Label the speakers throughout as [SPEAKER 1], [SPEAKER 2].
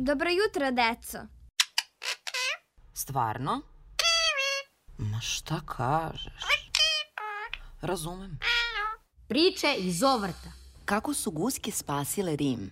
[SPEAKER 1] Dobro jutro, deco.
[SPEAKER 2] Stvarno? Ma šta kažeš? Razumem.
[SPEAKER 3] Priče iz ovrta.
[SPEAKER 2] Kako su guske spasile Rim?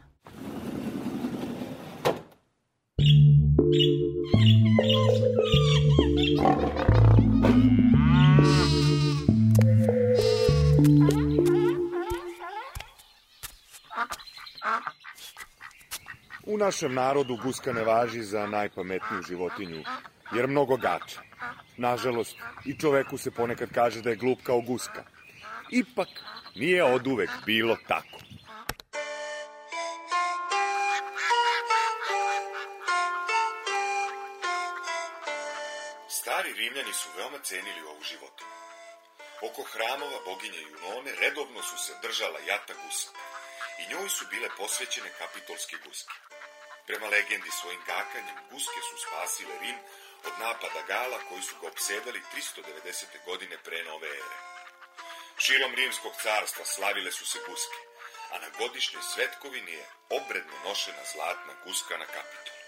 [SPEAKER 4] U našem narodu guska ne važi za najpametniju životinju, jer mnogo gača. Nažalost, i čoveku se ponekad kaže da je glup kao guska. Ipak, nije oduvek bilo tako. Stari Rimljani su veoma cenili ovu životinju. Oko hramova boginje Junone redovno su se držala jata gusaka i njoj su bile posvećene kapitolske guske. Prema legendi, svojim gakanjem guske su spasile Rim od napada Gala koji su ga opsedali 390. godine pre nove ere. Širom Rimskog carstva slavile su se guske, a na godišnjoj svetkovini je obredno nošena zlatna guska na Kapitolu.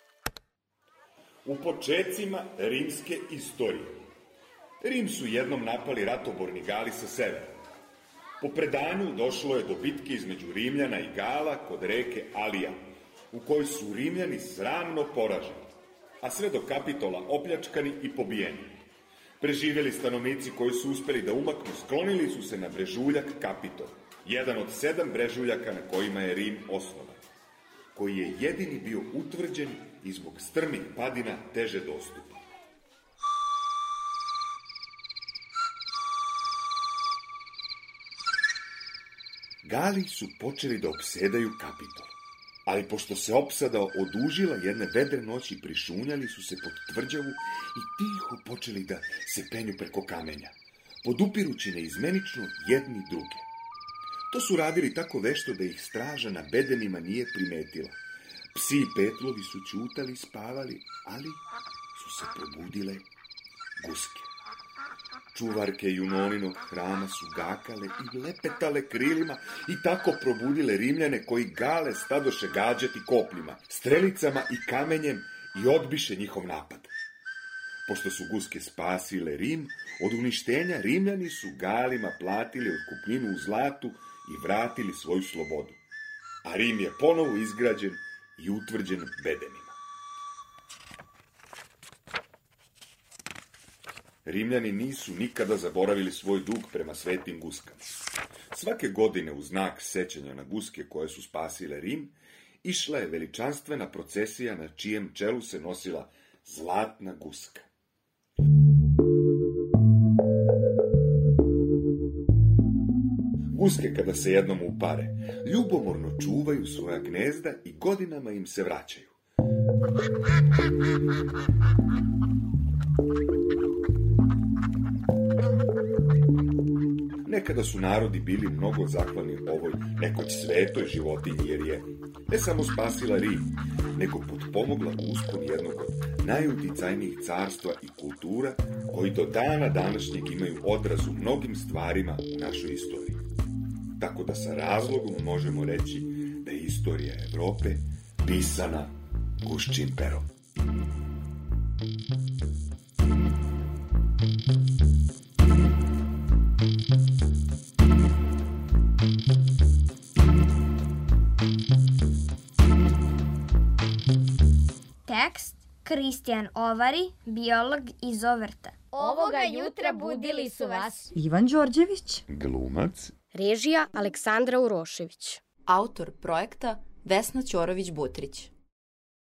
[SPEAKER 4] U počecima rimske istorije Rim su jednom napali ratoborni Gali sa severa. Po predanju došlo je do bitke između Rimljana i Gala kod reke Alija, u kojoj su Rimljani sramno poraženi, a sve do Kapitola opljačkani i pobijeni. Preživjeli stanovnici koji su uspeli da umaknu sklonili su se na brežuljak Kapitol, jedan od 7 brežuljaka na kojima je Rim osnovan, koji je jedini bio utvrđen i zbog strmih padina teže dostupan. Gali su počeli da opsedaju Kapitol, ali pošto se opsada odužila jedne vedre noći, prišunjali su se pod tvrđavu i tiho počeli da se penju preko kamenja, podupirući neizmenično jedni druge. To su radili tako vešto da ih straža na bedenima nije primetila. Psi i petlovi su ćutali, spavali, ali su se probudile guske. Čuvarke Junoninog hrama su gakale i lepetale krilima i tako probudile Rimljane koji Gale stadoše gađati kopljima, strelicama i kamenjem i odbiše njihov napad. Pošto su guske spasile Rim, od uništenja Rimljani su Galima platili otkupninu u zlatu i vratili svoju slobodu. A Rim je ponovo izgrađen i utvrđen bedenima. Rimljani nisu nikada zaboravili svoj dug prema svetim guskama. Svake godine u znak sećanja na guske koje su spasile Rim, išla je veličanstvena procesija na čijem čelu se nosila zlatna guska. Guske kada se jednom upare, ljubomorno čuvaju svoja gnezda i godinama im se vraćaju. Nekada su narodi bili mnogo zahvalni ovoj nekoć svetoj životinji jer je ne samo spasila Rim, nego potpomogla uspon jednog od najuticajnijih carstva i kultura koji do dana današnjeg imaju odraz u mnogim stvarima u našoj istoriji. Tako da sa razlogom možemo reći da je istorija Evrope pisana guščim perom.
[SPEAKER 1] Tekst Kristijan Ovari, biolog iz Ovrta.
[SPEAKER 3] Ovoga jutra budili su vas
[SPEAKER 5] Ivan Đorđević,
[SPEAKER 4] Glumac,
[SPEAKER 3] režija Aleksandra Urošević.
[SPEAKER 2] Autor projekta Vesna Ćorović-Butrić.